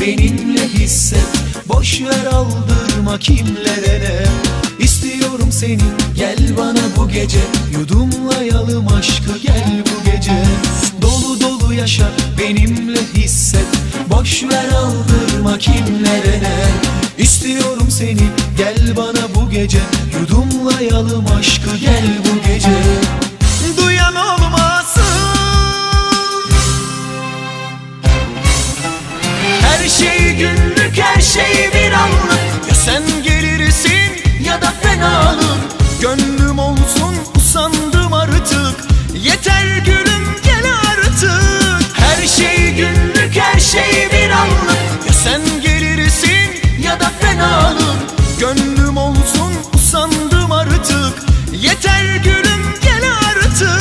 benimle hisset. Boş ver aldırma kimlere ne. İstiyorum seni, gel bana bu gece. Yudumlayalım aşkı, gel bu gece. Dolu dolu yaşa, benimle hisset. Boş ver aldırma kimlere ne. İstiyorum seni, gel bana bu gece. Yudumlayalım aşkı, gel bu gece. Duyan olmasın, her şey günlük, her şey bir anlık. Ya sen gelirsin ya da fenalık. Gönlüm olsun, usandım artık. Yeter gülüm, gel artık. Her şey günlük, her şey bir anlık. Ya sen gelirsin ya da fenalık. Gönlüm olsun, usandım artık. Yeter gülüm, gel artık.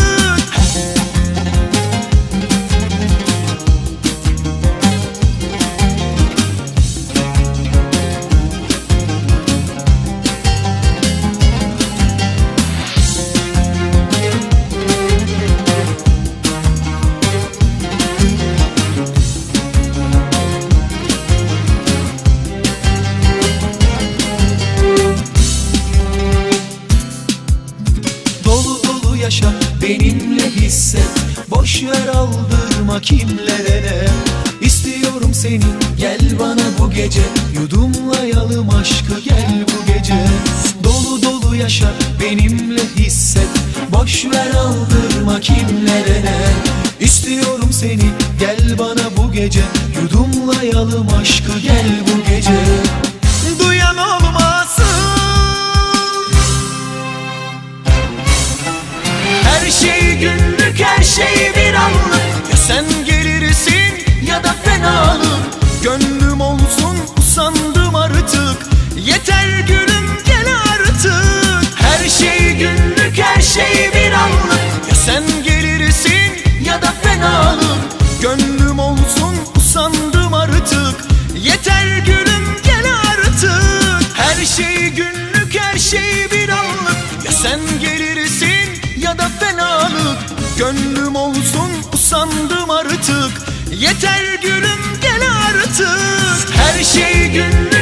Yaşa, benimle hisset. Boş ver aldırma kimlere ne. İstiyorum seni, gel bana bu gece. Yudumlayalım aşkı, gel bu gece. Dolu dolu yaşa, benimle hisset. Boş ver aldırma kimlere ne. İstiyorum seni, gel bana bu gece. Yudumlayalım aşkı, gel bu gece. Duyan olmasın, her şey günlük, her şey bir anlık. Ya sen gelirsin ya da fenalık. Gönlüm olsun, usandım artık. Yeter gülüm, gel artık. Her şey günlük, her şey bir anlık. Ya sen gelirsin ya da fenalık. Gönlüm olsun, usandım artık. Yeter gülüm, gel artık. Her şey günlük, her şey bir anlık. Ya sen gelirsin ya da fenalık. Gönlüm olsun, usandım artık. Yeter gülüm, gel artık. Her şey günlük,